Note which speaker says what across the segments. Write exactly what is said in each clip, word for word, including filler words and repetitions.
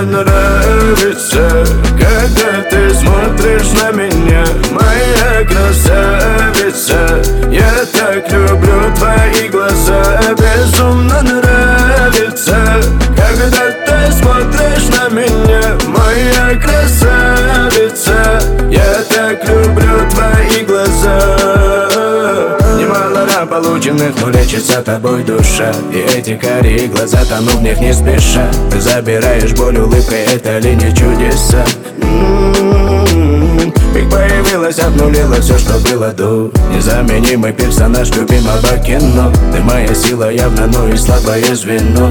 Speaker 1: нравится, когда ты смотришь на меня, моя красавица. Я так люблю твои глаза, безумно нравится, когда ты смотришь на меня, моя красавица. Я так люблю твои глаза. Немало ран полученных, но лечится тобой душа. И эти карие глаза, тону в них не спеша. Ты забираешь боль улыбкой, это ли не чудеса? Миг появилась, обнулила все, что было до. Незаменимый персонаж любимого кино. Ты моя сила явно, но и слабое звено.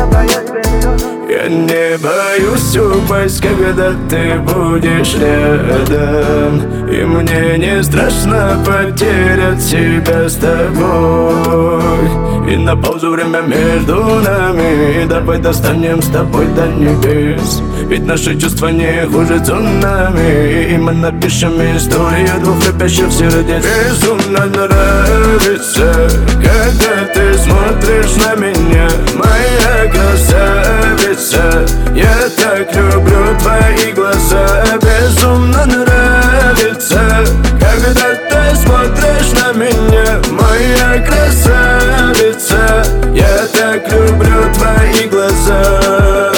Speaker 1: Я не боюсь упасть, когда ты будешь рядом, и мне не страшно потерять себя с тобой. И на паузу время между нами, и давай достанем с тобой до небес. Ведь наши чувства не хуже цунами, и мы напишем историю двух любящих сердец. Безумно нравится, когда ты смотришь на меня, моя красавица. Я так люблю твои глаза, безумно нравится, когда ты смотришь на меня, моя красавица. Я так люблю твои глаза.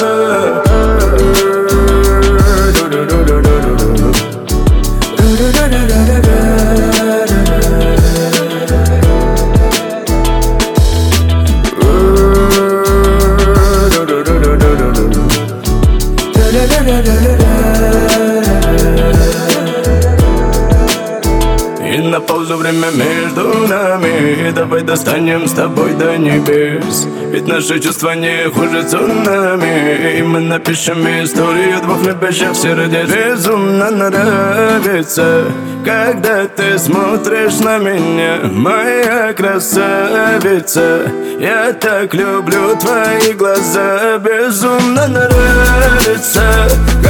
Speaker 1: И на паузу время между нами, и давай достанем с тобой до небес. Ведь наши чувства не хуже цунами, и мы напишем историю двух любящих сердец. Безумно нравится, когда ты смотришь на меня, моя красавица. Я так люблю твои глаза, безумно нравится,